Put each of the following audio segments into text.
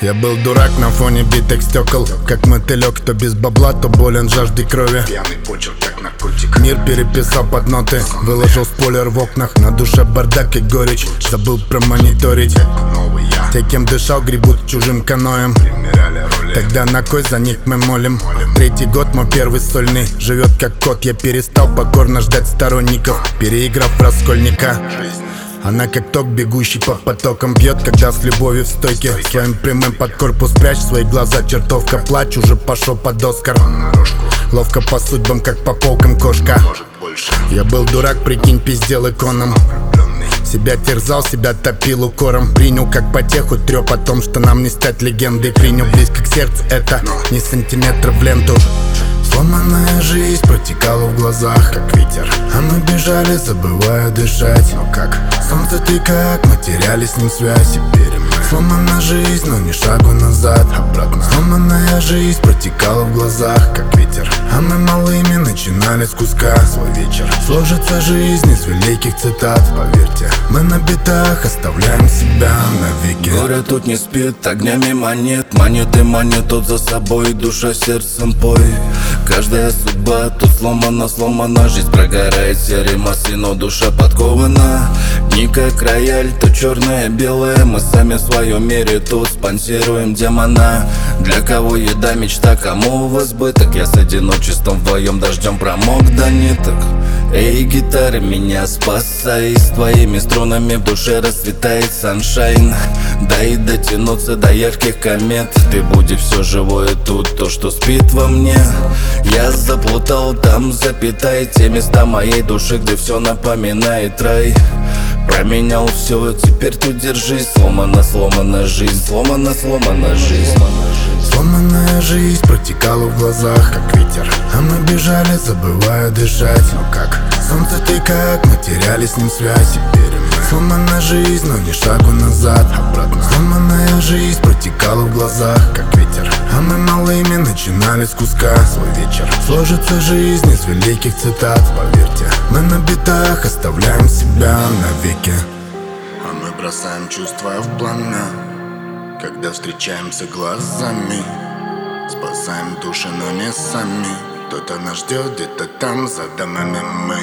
Я был дурак на фоне битых стекол, как мотылек, то без бабла, то болен жаждой крови. Пьяный почерк, как наркотик. Мир переписал под ноты, выложил спойлер в окнах. На душе бардак и горечь, забыл промониторить. Новый я. Те, кем дышал, гребут чужим каноем. Примеряли роли. Тогда на кой за них мы молим? Третий год мой первый сольный, живет как кот. Я перестал покорно ждать сторонников, переиграв раскольника. Жизнь. Она как ток, бегущий по потокам, бьет, когда с любовью в стойке. Своим прямым под корпус прячь свои глаза, чертовка. Плачь, уже пошел под Оскар. Наружку. Ловко по судьбам, как по полкам кошка. Может больше. Я был дурак, прикинь, пиздел иконом. Влюбленный. Себя терзал, себя топил укором. Принял как потеху трёп о том, что нам не стать легендой. Принял близко к сердцу это, не сантиметра в ленту. Сломанная жизнь протекала в глазах, как ветер. А мы бежали, забывая дышать. Но как солнце ты как, мы теряли с ним связь. Теперь мы сломана жизнь, но ни шагу назад. Обратно сломанная жизнь протекала в глазах, как ветер. А мы малыми начинали с куска свой вечер. Сложится жизнь из великих цитат, поверьте. Мы на битах оставляем себя навеки. Горе тут не спит, огнями монет. Монеты манят тут за собой, душа сердцем пой. Каждая судьба тут сломана. Жизнь прогорает серой массой, но душа подкована. Не как рояль, то черное, белое. Мы сами в своем мире тут спонсируем демона. Для кого еда, мечта, кому в избыток. Я с одиночеством вдвоем дождем промок до ниток. Эй, гитара, меня спасай. С твоими струнами в душе расцветает саншайн. Дай дотянуться до ярких комет. Ты будешь все живое тут, то, что спит во мне. Я заплутал там, запятай те места моей души, где все напоминает рай. Променял все, теперь тут держись. Сломана жизнь, сломана жизнь. Сломанная жизнь протекала в глазах, как ветер. А мы бежали, забывая дышать. Но как солнце ты как, мы теряли с ним связь. Теперь мы сломана жизнь, но ни шагу назад. Обратно сломанная жизнь протекала в глазах, как ветер. А мы малыми начинали с куска свой вечер. Сложится жизнь из великих цитат, поверьте. Мы на битах оставляем себя навеки. А мы бросаем чувства в пламя, когда встречаемся глазами. Спасаем души, но не сами. Кто-то нас ждет где-то там за домами мы.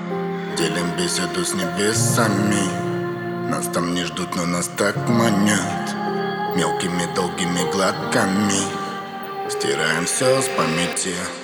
Делим беседу с небесами. Нас там не ждут, но нас так манят. Мелкими долгими глотками стираем все с памяти.